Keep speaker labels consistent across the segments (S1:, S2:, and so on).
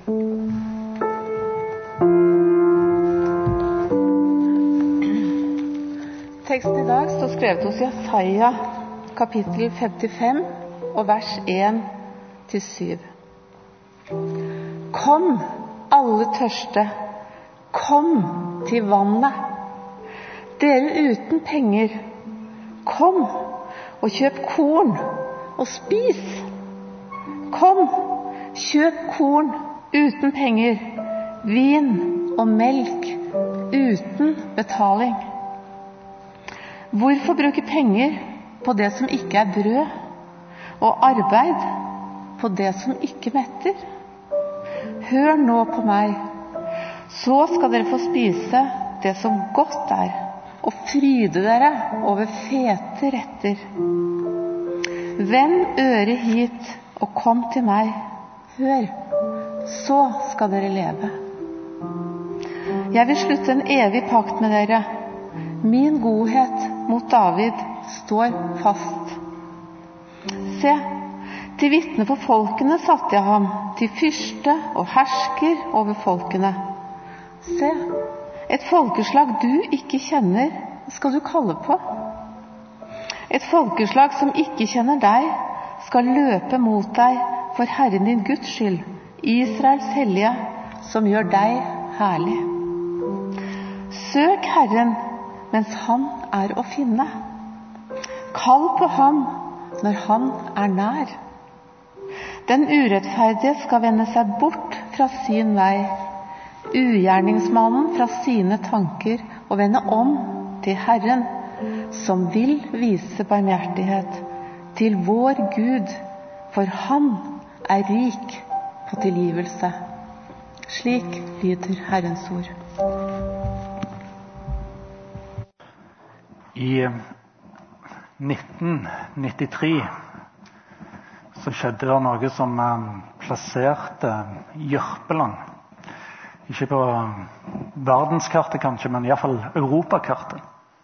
S1: Teksten I dag står skrevet hos Jesaja, kapittel 55, og vers 1-7. Kom, alle tørste, kom til vannet. Dere uten penger, kom og kjøp korn og spis. Kom, kjøp korn uten penger, vin og melk uten betaling. Hvorfor bruke penger på det som ikke brød, og arbeid på det som ikke metter? Hør nå på meg, så skal dere få spise det som godt og fryde dere over fete retter. Vend øret hit og kom til meg. Hør, så skal dere leve. Jeg vil slutte en evig pakt med dere. Min godhet mot David står fast. Se, til vitne for folkene satte jeg ham, til fyrste og hersker over folkene. Se, et folkeslag du ikke kjenner, skal du kalle på. Et folkeslag som ikke kjenner deg, skal løpe mot deg for Herren din Guds skyld, Israels hellige, som gjør deg herlig. Søk Herren mens han å finne. Kall på ham når han nær. Den urettferdige skal vende seg bort fra sin vei, ugjerningsmannen fra sine tanker, og vende om til Herren, som vil vise barmhjertighet til vår Gud, for han rik på tilgivelse. Slik lyder Herrens ord.
S2: I 1993 så skjedde det noe som plasserte Jørpeland, ikke på verdenskartet kanskje, men i hvert fall Europakartet.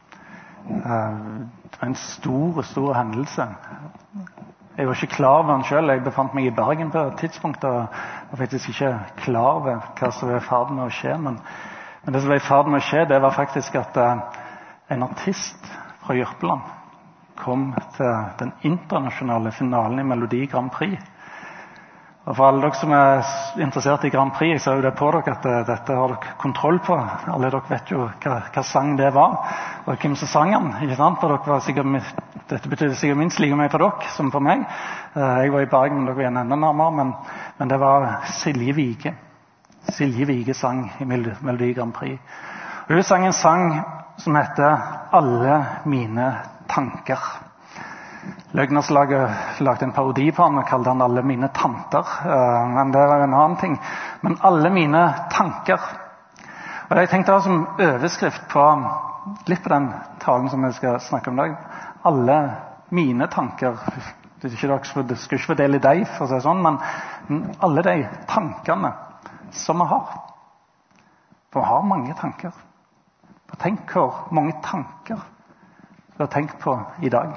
S2: Det var en stor hendelse. Jeg var ikke klar over den selv. Jeg befant meg i Bergen på et tidspunkt og var faktisk ikke klar over hva som var i ferd med å skje, men det som var i ferd med å skje, det var faktisk at en artist fra Jørpeland kom til den internasjonale finalen i Melodi Grand Prix. Og for alle dere som interessert i Grand Prix, så jo det på dere at dette har dere kontroll på. Alle dere vet jo hva sang det var, og hvem som sang den, ikke sant? For dere var sikkert, dette betydde sikkert minst like mye for dere som for meg. Jeg var i Bergen, men dere var enda nærmere, men det var Silje Vige. Silje Vige sang i Melodi Grand Prix. Og hun sang en sang som heter Alle mine tanker. Løgnerslaget lagde en parodi på han og kalte han Alle mine tanter, men det var en annen ting. Men Alle mine tanker. Og jeg tenkte som overskrift på litt på den talen som jeg skal snakke om i dag. Alle mine tanker. Det skal ikke fordele deg, for å si sånn, men alle de tankene som vi har. For vi har mange tanker. Tenk hvor mange tanker du har tenkt på i dag.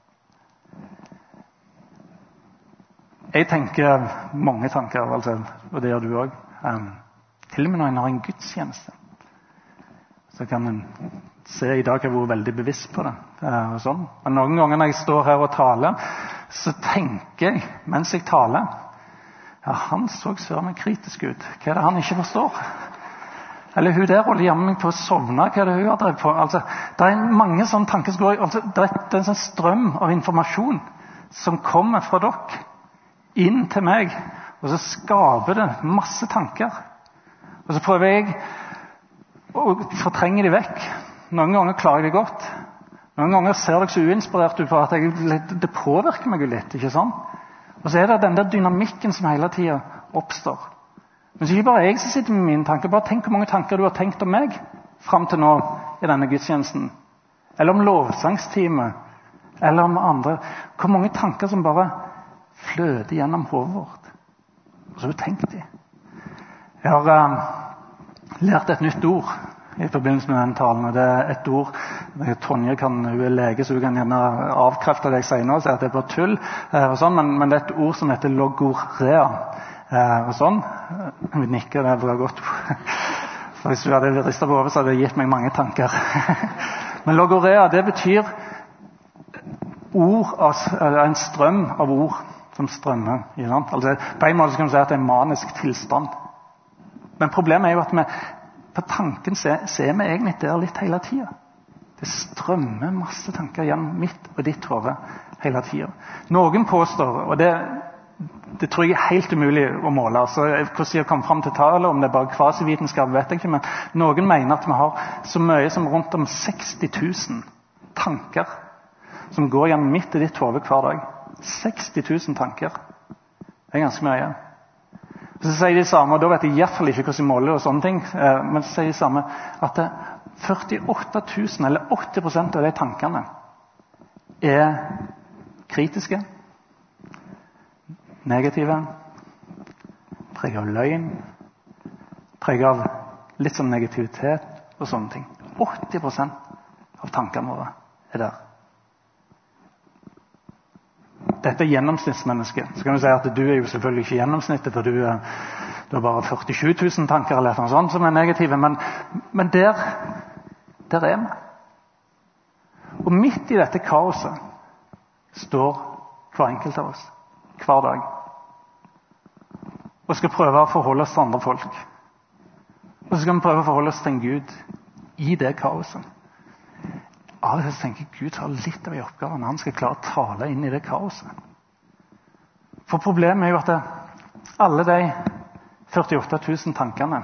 S2: Jeg tenker mange tanker, altså, og det gjør du også. Til og med når en har en gudstjeneste, så kan en se i dag jeg har vært veldig bevisst på det. Og sånn. Men noen ganger når jeg står her og taler, så tenker jeg, mens jeg taler, ja, han så søren kritisk ut. Hva det han ikke forstår? Eller hun der holder jammen på å sovne, hva det hun har drevet på? Altså, det mange sånne tanker som går, altså, det en sånn strøm av informasjon som kommer fra dere inn til meg, og så skaper det masse tanker. Og så prøver jeg å fortrenge de vekk. Noen ganger klarer jeg det godt. Noen ganger ser dere så uinspirert ut for at det påvirker meg litt, ikke sant? Og så det den der dynamikken som hele tiden oppstår. Men så er det ikke bare jeg som sitter med mine tanker. Bare tenk hvor mange tanker du har tenkt om meg frem til nå i denne gudstjenesten. Eller om lovsangstime. Eller om andre. Hvor mange tanker som bare fløter gjennom hodet vårt. Og så har du tenkt de. Jeg har lært et nytt ord i forbindelse med den talen. Og det et ord, Tonje hun lege, så hun kan gjerne avkrefte det jeg sier nå, og si at det er bare tull. Og sånn, men det et ord som heter logorea. og sånn. Hun nikker, det er bra godt. For hvis du hadde ristet på hodet, så hadde det gitt meg mange tanker. Men logorea, det betyr ord, en strøm av ord som strømmer. Altså, på en måte kan du si at det er en manisk tilstand. Men problemet er jo at vi, på tanken så er vi egentlig der litt hele tiden. Det strømmer masse tanker gjennom mitt og ditt hode hele tiden. Noen påstår, og det tror jeg er helt umulig å måle, så hvordan jeg kom frem til tallet, om det er bare kvasivitenskap, vet jeg ikke, men noen mener at vi har så mye som rundt om 60 000 tanker som går gjennom mitt og ditt hode hver dag. 60 000 tanker. Det er ganske mye. Så sier de samme, og da vet jeg i hvert fall ikke hvordan jeg måler og sånne ting, men så sier de samme at 48 000, eller 80% av de tankene, er kritiske, negative, preget av løgn, preget av litt sånn negativitet og sånne ting. 80% av tankene våre er der. Dette er gjennomsnittsmennesket. Så kan vi si at du er jo selvfølgelig ikke gjennomsnittet, for du har bare 47 000 tanker eller noe sånt som er negative, men der er vi. Og midt i dette kaoset står hver enkelt av oss, hver dag, og skal prøve å forholde oss til andre folk. Og så skal vi prøve å forholde oss til en Gud i det kaoset. Av og til tenker jeg Gud har litt av en oppgave når han skal klare å tale inn i det kaoset. For problemet er jo at alle de 48 000 tankene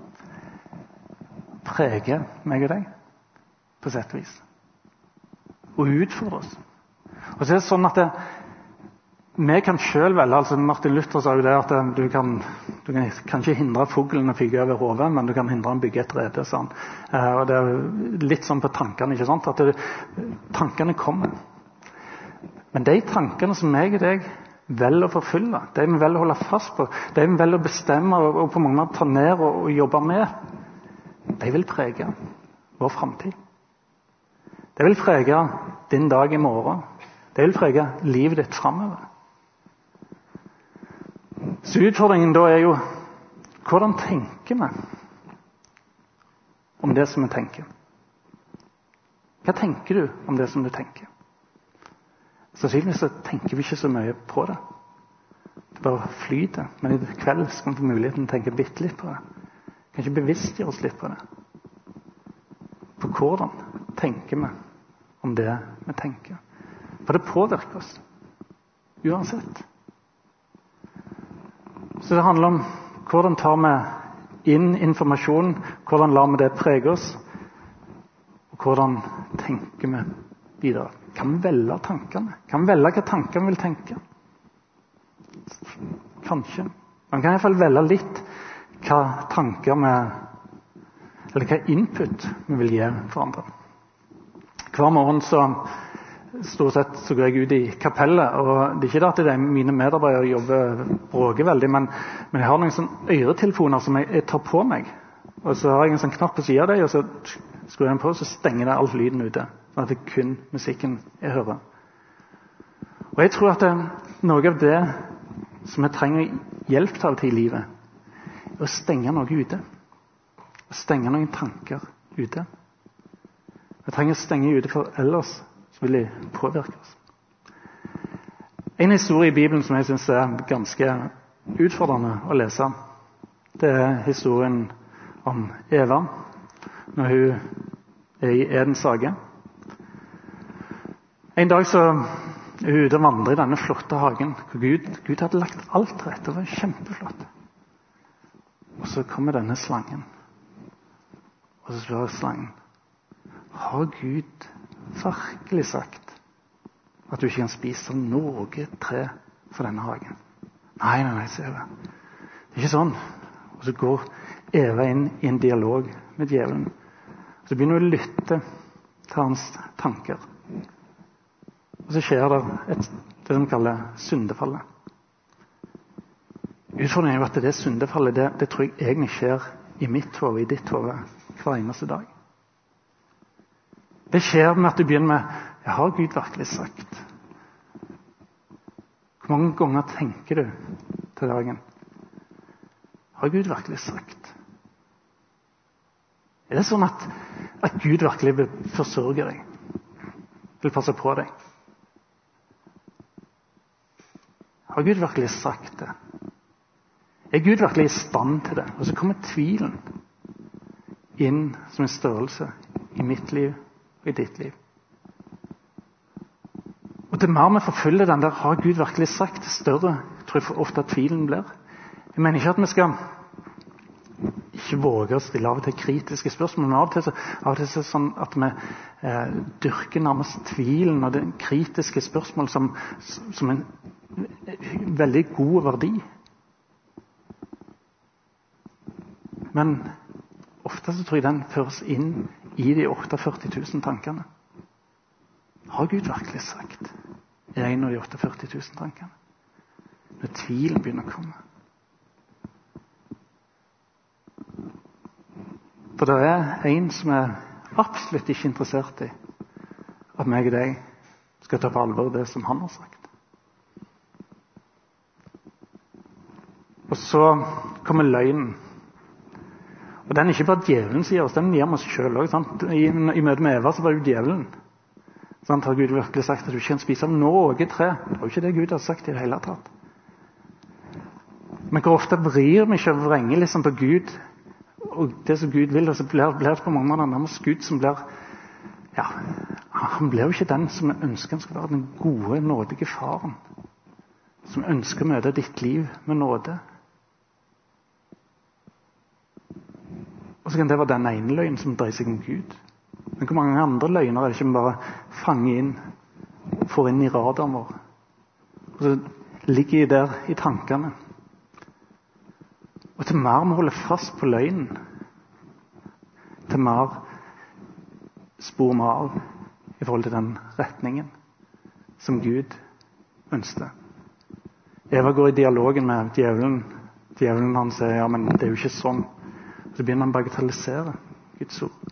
S2: preger meg og deg på sett og vis. Og utfordrer oss. Og så er det sånn at vi kan selv velge, altså Martin Luther sa jo det at du kan ikke hindre fuglen å flyge over hodet, men du kan hindre han bygge et rede, sånn. Og det er litt sånn på tankene, ikke sant? At tankene kommer. Men de tankene som jeg og deg velger å forfylle, de vi velger å holde fast på, de vi velger å bestemme og på mange måter ta ned og jobbe med, de vil prege vår fremtid. Det vil prege din dag i morgen. Det vil prege livet ditt fremover. Så utfordringen da er jo hvordan tenker vi om det som vi tenker? Hva tenker du om det som du tenker? Sannsynligvis så tenker vi ikke så mye på det. Det bare flyter. Men i kveld skal vi få muligheten til å tenke bitte litt på det. Kanskje bevisstgjøre oss litt på det. På hvordan tenker vi om det vi tenker? For det påvirker oss. Uansett. Så det handler om hvordan tar vi inn informasjon, hvordan lar vi det prege oss, og hvordan tenker vi videre. Kan vi velge tankene? Kan vi velge hva tankene vil tenke? Kanskje. Man kan i hvert fall velge litt hva tanker vi, eller hva input vi vil gi for andre. Hver morgen så stort sett så går jeg ut i kapellet, og det er ikke det at mine medarbeidere bråker veldig, men jeg har noen sånne øretelefoner som jeg tar på meg, og så har jeg en sånn knapp på siden av dem, og så skrur jeg den på, så stenger det all lyden ute, sånn at det er kun musikken jeg hører. Og jeg tror at noe av det som jeg trenger hjelp til i livet, er å stenge noe ute, å stenge noen tanker ute. Jeg trenger å stenge ute, for ellers vil de påvirke oss. En historie i Bibelen som jeg synes er ganske utfordrende å lese, det er historien om Eva, når hun er i Edens hage. En dag så er hun ute og vandrer i denne flotte hagen, hvor Gud hadde lagt alt til rette, det var kjempeflott. Og så kommer denne slangen, og så spør slangen, har Gud virkelig sagt at du ikke kan spise noe tre fra denne hagen? Nei, sier Eva. Det er ikke sånn. Og så går Eva inn i en dialog med djevelen. Så begynner hun å lytte til hans tanker. Og så skjer det det de kaller syndefallet. Utfordringen er jo at det syndefallet, det tror jeg egentlig skjer i mitt hode, i ditt hode, hver eneste dag. Det skjer med at du begynner med, jeg har Gud virkelig sagt? Hvor mange ganger tenker du til dagen? Har Gud virkelig sagt? Er det sånn at Gud virkelig vil forsørge deg? Vil passe på deg? Har Gud virkelig sagt det? Er Gud virkelig i stand til det? Og så kommer tvilen inn som en størrelse i mitt liv og i ditt liv. Og til mer vi forfølger den der, har Gud virkelig sagt, større tror jeg ofte at tvilen blir. Jeg mener ikke at vi skal ikke våge å stille av og til kritiske spørsmål, men av og til er det sånn at vi dyrker nærmest tvilen og det kritiske spørsmål som en veldig god verdi. Men ofte så tror jeg den føres inn i de 48 000 tankene. Har Gud virkelig sagt? Er en av de 48 000 tankene? Når tvilen begynner å komme. For det er en som er absolutt ikke interessert i at meg og deg skal ta på alvor det som han har sagt. Og så kommer løgnen. Og den er ikke bare djevelen sier oss, den gir vi oss selv også. I møte med Eva så var det jo djevelen. Sant? Har Gud virkelig sagt at du ikke kan spise av noe tre? Det er jo ikke det Gud har sagt i det hele tatt. Men hvor ofte vrir vi ikke og vrenger liksom på Gud og det som Gud vil, og så blir det på mange måter nærmest Gud som blir, ja, han blir jo ikke den som ønsker han skal være den gode, nådige faren, som ønsker å møte ditt liv med nåde. Og så kan det være den ene løgnen som dreier seg om Gud. Men hvor mange andre løgner er det ikke vi bare fanger inn, får inn i radaren vår, og så ligger de der i tankene. Og til mer vi holder fast på løgnen, til mer spor vi av i forhold til den retningen som Gud ønsker. Eva går i dialogen med djevelen. Djevelen han sier, ja, men det er jo ikke sånn. Så begynner han å bagatellisere Guds ord.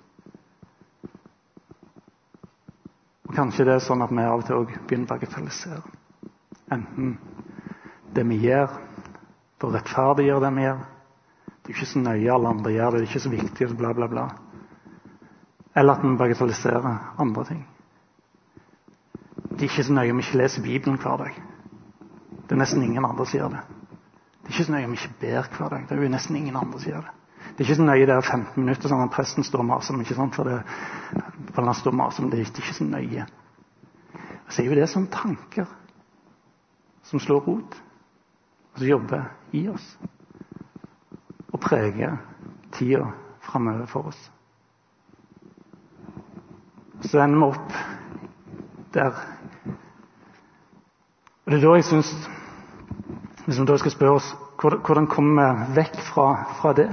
S2: Og kanskje det er sånn at vi av og til også begynner å bagatellisere. Enten det vi gjør, for å rettferdiggjøre det vi gjør. Det er ikke så nøye alle andre gjør det, det er ikke så viktig, bla bla bla. Eller at vi bagatelliserer andre ting. Det er ikke så nøye om vi ikke leser Bibelen hver dag. Det er nesten ingen andre som gjør det. Det er ikke så nøye om vi ikke ber hver dag. Det er jo nesten ingen andre som gjør det. Det er ikke så nøye det er 15 minutter sånn at presten står og maser, ikke sant? For han står og maser, men det er ikke så nøye. Så er jo det sånne tanker som slår rot, og som jobber i oss, og preger tida fremover for oss. Så ender vi opp der. Og det er da jeg synes, hvis vi da skal spørre oss, hvordan kommer vi vekk fra det?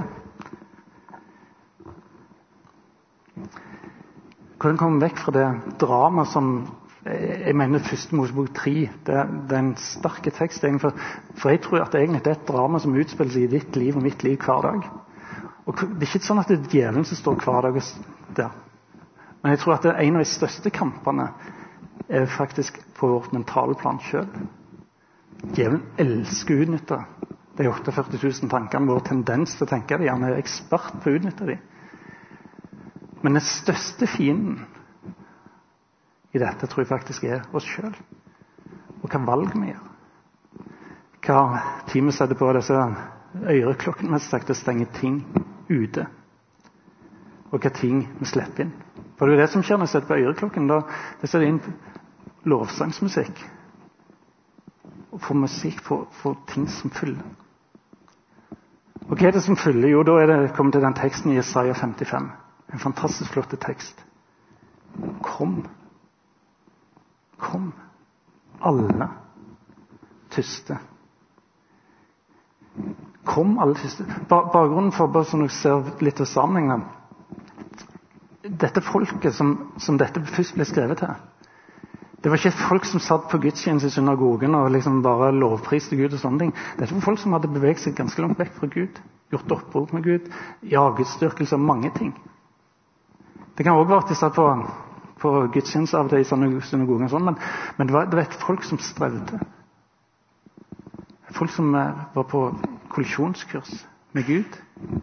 S2: Hvordan kommer vi vekk fra det drama som jeg mener første Mosebok 3, det er en sterk tekst egentlig, for jeg tror at det egentlig er et drama som utspiller seg i ditt liv og mitt liv hver dag. Og det er ikke sånn at det er djevelen som står hver dag der. Men jeg tror at det er en av de største kampene er faktisk på vårt mentale plan selv. Djevelen elsker å utnytte de 48 000 tankene, vår tendens til å tenke det. Han er ekspert på å utnytte de. Men den største fienden i dette tror jeg faktisk er oss selv. Og hva valg vi gjør. Hva tid vi setter på disse øreklokkene mest sagt, det stenger ting ute. Og hva ting vi slipper inn. For det er det som skjer når jeg setter på øreklokken. Det setter inn lovsangsmusikk. Og får musikk for ting som fyller. Og hva er det som fyller? Jo, da er det kommet til den teksten i Jesaja 55. En fantastisk flott tekst. Kom. Kom. Alle tyste. Kom alle tyste. Bakgrunnen for bare sånn at dere ser litt av sammenhengen. Dette folket som dette først ble skrevet til, det var ikke et folk som satt på gudstjeneste i synagogen og liksom bare lovpriste Gud og sånne ting. Dette var folk som hadde beveget seg ganske langt vekk fra Gud, gjort oppror med Gud, Gudsdyrkelse og mange ting. Det kan også være at de satt på gudstjeneste av det i synagogen og sånn, men det var et folk som strevde. Et folk som var på kollisjonskurs med Gud.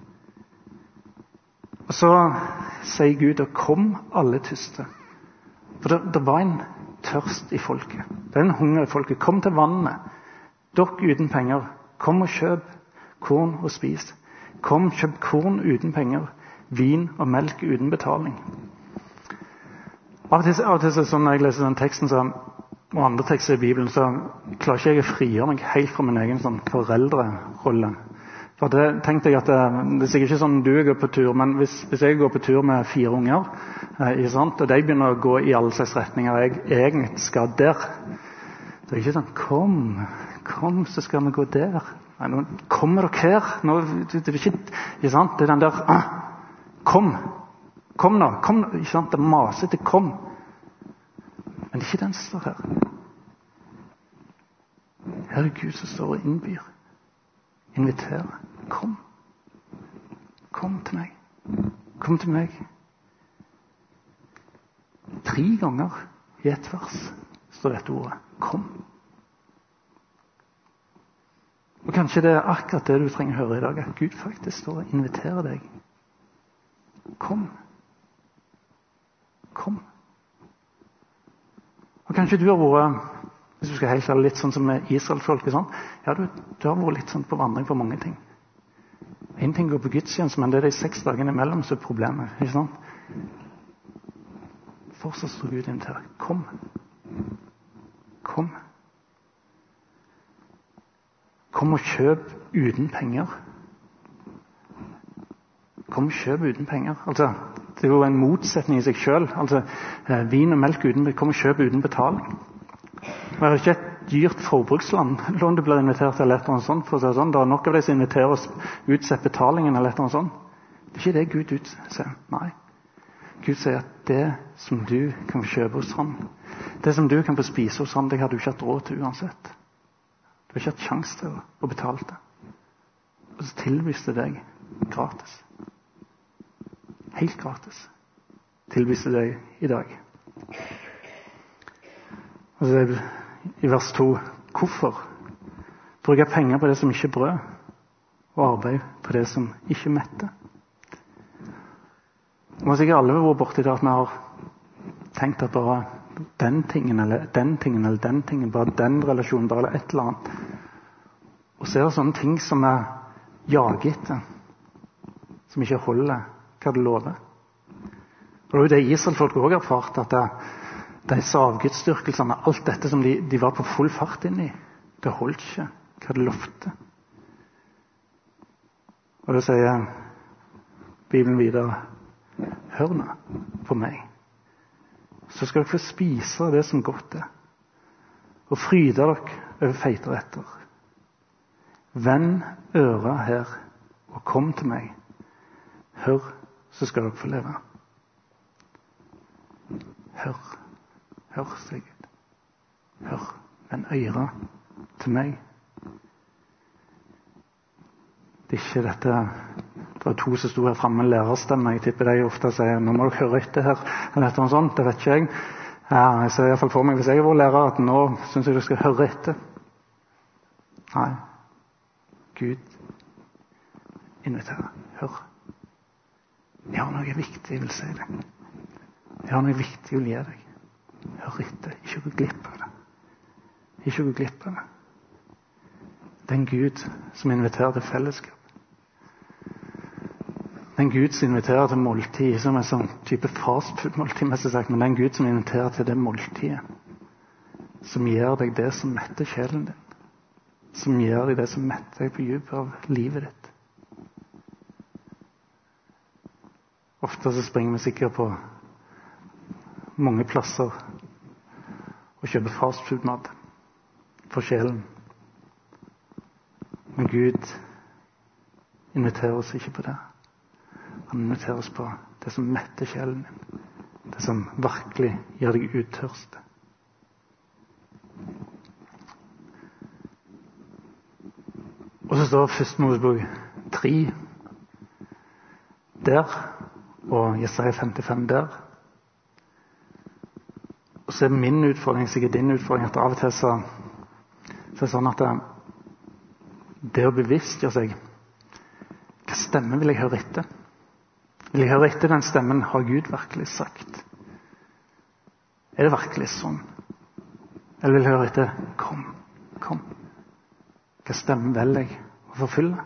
S2: Og så sier Gud, og kom alle tyste. For det var en tørst i folket. Det er en hunger i folket. Kom til vannet. Dere uten penger. Kom og kjøp korn og spis. Kom, kjøp korn uten penger. Vin og melk uten betaling. Av og til sånn når jeg leser den teksten og andre tekster i Bibelen, så klarer ikke jeg å frigjøre meg helt fra min egen sånn foreldrerolle. For det tenkte jeg at det er sikkert ikke sånn du går på tur, men hvis jeg går på tur med 4 unger, og de begynner å gå i alle slags retninger, jeg egentlig skal der, det er ikke sånn, kom, så skal vi gå der. Nei, nå kommer dere her. Nå, det er ikke sant? Det er den der, kom nå, ikke sant? Det maser til kom. Men det er ikke den som står her. Her er Gud som står og innbyr. Inviterer. Kom til meg. Kom til meg. 3 ganger i et vers står dette ordet. Kom. Og kanskje det er akkurat det du trenger å høre i dag, at Gud faktisk står og inviterer deg. Kom. Og kanskje du har vært, hvis du skal helt være litt sånn som med Israel-folket, sånn, ja, du har vært litt sånn på vandring for mange ting. En ting går på gudstjeneste, men det er de 6 dagene imellom som er problemet, ikke sant? Fortsatt står Gud inn til. Kom. Kom og kjøp uten penger. Kom og kjøp uten penger. Altså, det er jo en motsetning i seg selv. Altså, vin og melk kom og kjøp uten betaling. Det er ikke et dyrt forbruksland. Lån du blir invitert til eller et eller annet sånt, for å si det sånn. Det er nok av de som inviterer oss utsett betalingen eller et eller annet sånt. Det er ikke det Gud sier. Nei. Gud sier at det som du kan få kjøpe hos ham, det som du kan få spise hos ham, det har du ikke hatt råd til uansett. Du har ikke hatt sjanse til å betale det. Og så tilbys det deg gratis. Helt gratis. Tilbys det deg i dag. Og så er det i vers 2, hvorfor bruker penger på det som ikke er brød, og arbeid på det som ikke metter? Og så ikke alle har vært borti det at vi har tenkt at bare den tingen, eller den tingen, eller den tingen, bare den relasjonen, bare et eller annet. Og så er det sånne ting som er jaget etter, som ikke holder hva det lover. Og det er jo det Israel-folk også har erfart, at disse avgudsdyrkelsene, alt dette som de var på full fart inn i, det holdt ikke hva det lovte. Og det sier Bibelen videre, hør nå på meg, så skal dere få spise det som godt er, og fryde dere over feite retter. Vend øra her, og kom til meg. Hør, så skal dere få leve. Hør, sier Gud. Hør, vend øra til meg. Det er ikke dette. Det var 2 som stod her fremme med lærerstemme. Jeg tipper de ofte sier, nå må dere høre etter her, eller etter noe sånt, det vet ikke jeg. Jeg ser i hvert fall for meg, hvis jeg var lærer, at nå synes jeg dere skal høre etter. Nei. Gud inviterer. Hør. Jeg har noe viktig jeg vil si deg. Jeg har noe viktig jeg vil gi deg. Hør etter. Ikke gå glipp av det. Ikke gå glipp av det. Det er en Gud som inviterer til fellesskap. Det er en Gud som inviterer til måltid, som er sånn type fastfood-måltid, mest sagt, men det er en Gud som inviterer til det måltidet, som gir deg det som metter sjelen din, som gir deg det som metter deg på dypet av livet ditt. Ofte så springer vi sikkert på mange plasser og kjøper fastfood-mat for sjelen. Men Gud inviterer oss ikke på det. Han inviterer oss på det som metter sjelen din. Det som virkelig gjør deg uttørst. Og så står 1. Mosebok 3 der, og Jesaja 55 der. Og så er min utfordring, sikkert din utfordring, at av og til så er det sånn at det å bevisstgjøre seg hva stemme vil jeg høre etter? Vil jeg høre etter den stemmen? Har Gud virkelig sagt? Er det virkelig sånn? Eller vil jeg høre etter? Kom. Hva stemme vil jeg å forfylle?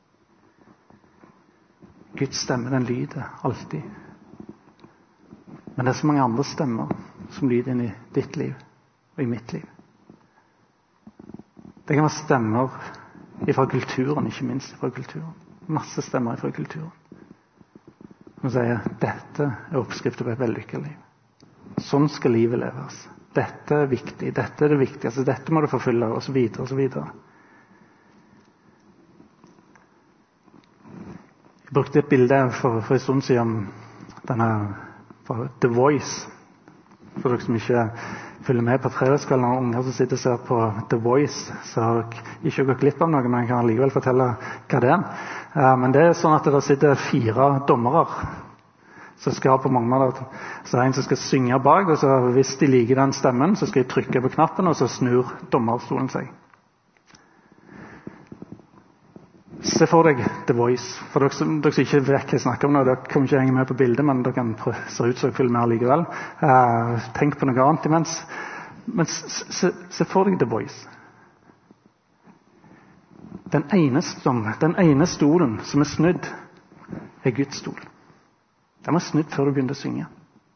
S2: Guds stemme, den lyder alltid. Men det er så mange andre stemmer som lyder inn i ditt liv og i mitt liv. Det kan være stemmer fra kulturen, ikke minst fra kulturen. Masse stemmer fra kulturen. Som sier, dette er oppskriften på et vellykket liv. Sånn skal livet leves. Dette er viktig, dette er det viktigste, dette må du forfylle, og så videre, og så videre. Jeg brukte et bilde for en stund siden om denne The Voice. For dere som ikke følger med på fredagskvelden og unger som sitter og ser på The Voice, så har dere ikke gått glipp av noe, men jeg kan allikevel fortelle hva det er. Men det er sånn at det sitter 4 dommere som skal på mange måter. Så er en som skal synge bak, og så hvis de liker den stemmen, så skal de trykke på knappen, og så snur dommerstolen seg. Se for deg The Voice. For dere som ikke vet hva jeg snakker om nå, dere kommer ikke henge med på bildet, men dere kan se ut som dere følger med likevel. Tenk på noe annet imens. Men se for deg The Voice. Den ene stolen som er snudd, er Guds stol. Den var snudd før du begynte å synge.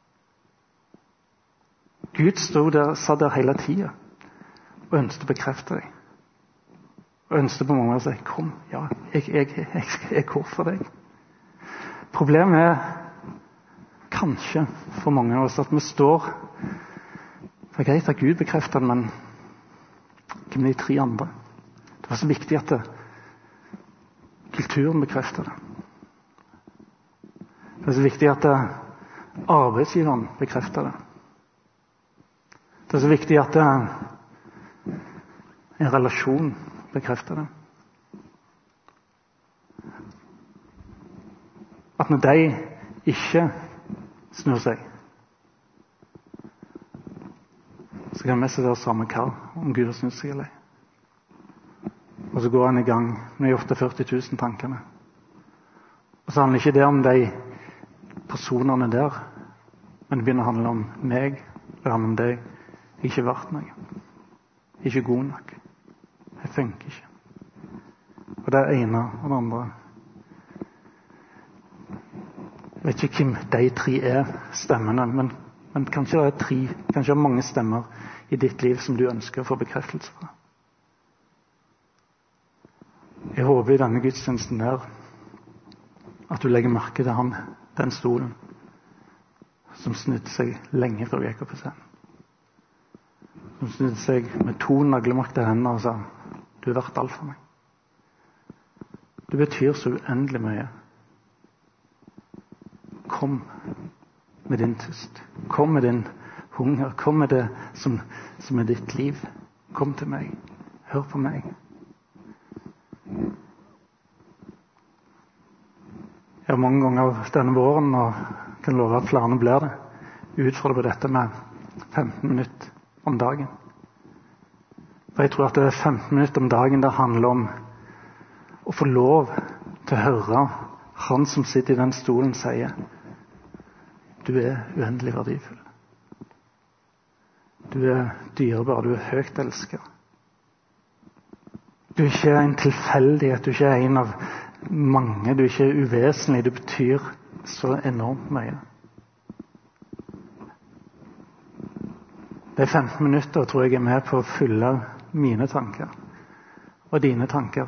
S2: Gud satt der hele tiden og ønsket å bekrefte deg. Og ønsket på mange måter å si, kom, ja, jeg går for deg. Problemet er kanskje for mange av oss at vi står. Det er greit at Gud bekrefter det, men hva med de 3 andre? Det var så viktig at kulturen bekrefter det. Det er så viktig at arbeidsgiveren bekrefter det. Det er så viktig at en relasjon bekrefter det. At når de ikke snur seg, så kan vi mest være samme kall om Gud har snudd seg eller ei. Og så går han i gang med de 48 000 tankene. Og så handler ikke det om de personene der, men det begynner å handle om meg, det handler om deg. Jeg er ikke verdt noe. Jeg er ikke god nok. Jeg funker ikke. Og det er ene og det andre. Jeg vet ikke hvem de 3 er, stemmene, men kanskje det er 3, kanskje det er mange stemmer i ditt liv som du ønsker å få bekreftelse fra. Jeg håper i denne gudstjenesten der at du legger merke til den stolen som snudde seg lenge før du gikk opp på scenen. Som snudde seg med 2 naglemakte hender og sa, du er verdt alt for meg. Du betyr så uendelig mye. Kom med din tust. Kom med din hunger. Kom med det som er ditt liv. Kom til meg. Hør på meg. Jeg har mange ganger denne våren, og kan love at flere blir det, utfordret på dette med 15 minutter om dagen. For jeg tror at det er 15 minutter om dagen det handler om å få lov til å høre han som sitter i den stolen sier, du er uendelig verdifull. Du er dyrebar, du er høyt elsket. Du er ikke en tilfeldighet, du er ikke en av mange, du er ikke uvesentlig, du betyr så enormt mye. De 15 minutter tror jeg er med på å fylle mine tanker og dine tanker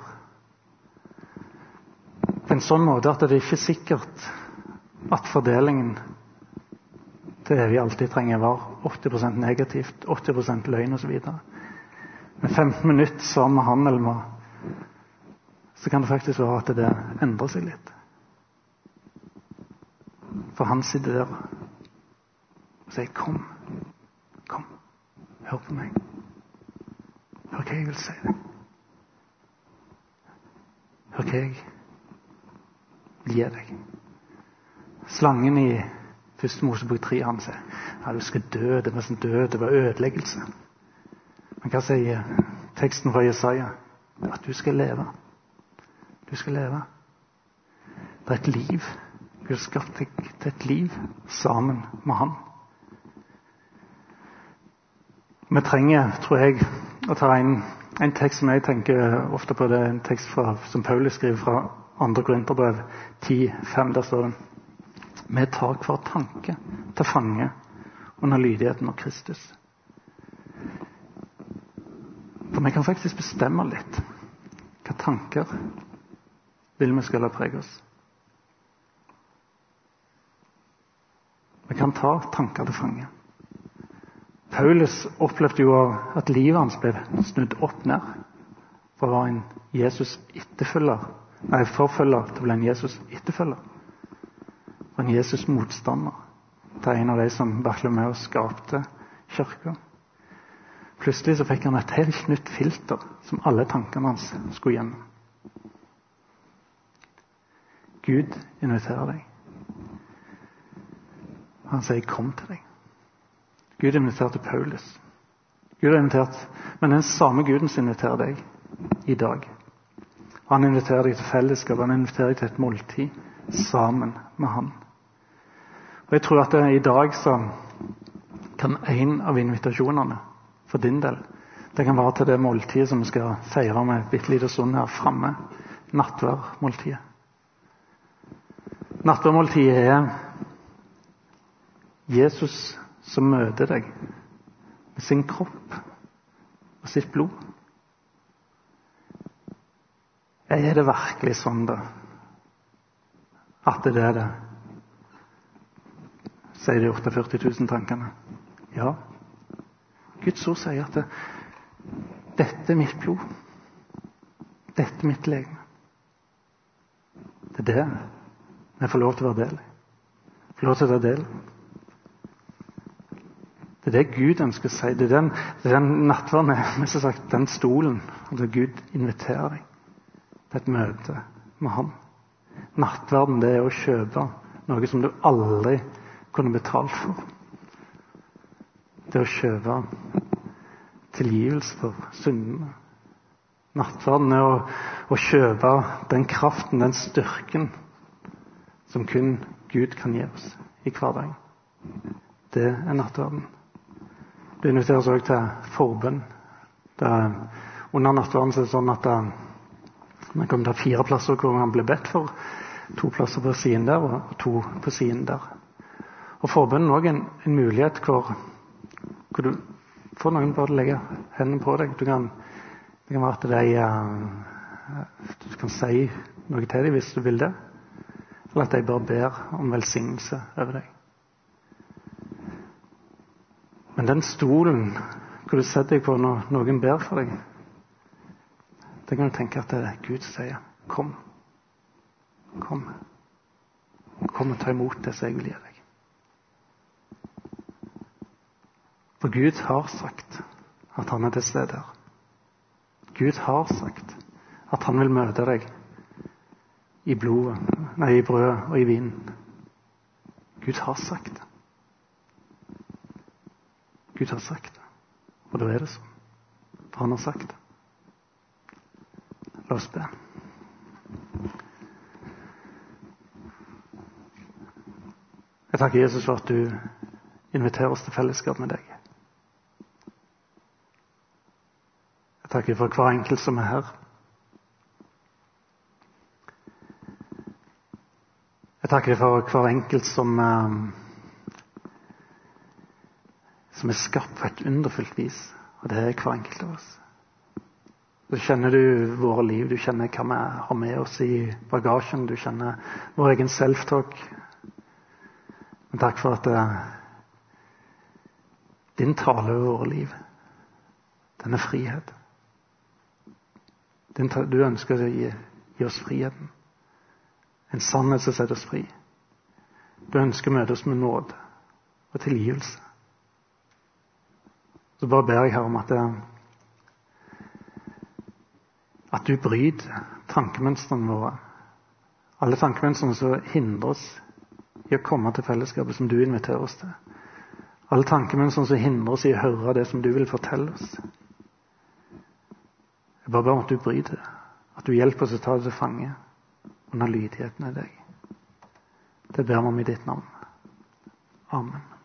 S2: på en sånn måte at det ikke er sikkert at fordelingen til evig alltid trenger å være 80% negativt, 80% løgn og så videre. Men 15 minutter sammen med han eller med, så kan det faktisk være at det endrer seg litt. For han sitter der og sier, kom, hør på meg. Hør hva jeg vil si deg. Hør hva jeg vil gi deg. Slangen i 1. Mosebok 3, han sier, ja, du skal dø, det var sånn død, det var ødeleggelse. Men hva sier teksten fra Jesaja? At du skal leve. Du skal leve. Det er et liv. Gud har skapt deg til et liv sammen med han. Vi trenger, tror jeg, å ta en tekst som jeg tenker ofte på. Det er en tekst som Paulus skriver fra 2. Korinterbrev 10:5. Der står det: vi tar hver tanke til fange under lydigheten av Kristus. For vi kan faktisk bestemme litt hva tanker vil vi skal prege oss. Vi kan ta tanker til fange. Paulus opplevde jo at livet hans ble snudd opp ned. For å være en Jesus forfølger til å bli en Jesus etterfølger. Og en Jesus motstander. Det er en av de som virkelig med og skapte kirka. Plutselig så fikk han et helt nytt filter som alle tankene hans skulle gjennom. Gud inviterer deg. Han sier 'kom til deg'. Gud inviterte Paulus. Gud har invitert, men den samme Guden som inviterer deg i dag. Han inviterer deg til fellesskap, han inviterer deg til et måltid sammen med han. Og jeg tror at i dag så kan en av invitasjonene for din del, det kan være til det måltidet som vi skal feire med et bitte lite stund her fremme. Nattverdmåltidet. Nattverdmåltidet er Jesus som møter deg med sin kropp og sitt blod. Er det virkelig sånn da? At det er det? Sier de 48 000 tankene. Ja. Guds ord sier at dette er mitt blod. Dette er mitt legeme. Det er det vi får lov til å være del. Får lov til å være del. Det er det Gud ønsker å si. Det er den nattverden med så sagt, den stolen. Altså Gud inviterer deg til et møte med han. Nattverden, det er å kjøpe noe som du aldri kunne betalt for. Det er å kjøpe tilgivelse for syndene. Nattverden er å kjøpe den kraften, den styrken som kun Gud kan gi oss i hverdagen. Det er nattverden. Du inviteres også til forbønn. Under nattverden så er det sånn at man kommer til 4 plasser hvor man blir bedt for. 2 plasser på siden der og 2 på siden der. Og forbønnen er også en mulighet hvor du får noen bare legge hendene på deg. Det kan være at du kan si noe til dem hvis du vil det. Eller at de bare ber om velsignelse over deg. Men den stolen hvor du setter deg på når noen ber for deg, det kan du tenke at det er Gud som sier, kom. Kom. Kom og ta imot det som jeg vil gi deg. For Gud har sagt at han er til stede her. Gud har sagt at han vil møte deg i i brødet og i vinen. Gud har sagt det. Gud har sagt det. Og da er det sånn. For han har sagt det. La oss be. Jeg takker Jesus for at du inviterer oss til fellesskap med deg. Jeg takker for hver enkelt som er her. Jeg takker for hver enkelt som er skapt på et underfullt vis. Og det er hver enkelt av oss. Så kjenner du våre liv, du kjenner hva vi har med oss i bagasjen, du kjenner vår egen self-talk. Men takk for at din tale over våre liv, den er frihet. Du ønsker å gi oss friheten. En sannhet som setter oss fri. Du ønsker å møte oss med nåde og tilgivelse. Så bare ber jeg her om at du bryter tankemønstrene våre. Alle tankemønstrene som hindrer oss i å komme til fellesskapet som du inviterer oss til. Alle tankemønstrene som hindrer oss i å høre det som du vil fortelle oss. Jeg bare ber om at du bryter det. At du hjelper oss å ta det til fange under lydigheten av deg. Det ber vi om i ditt navn. Amen.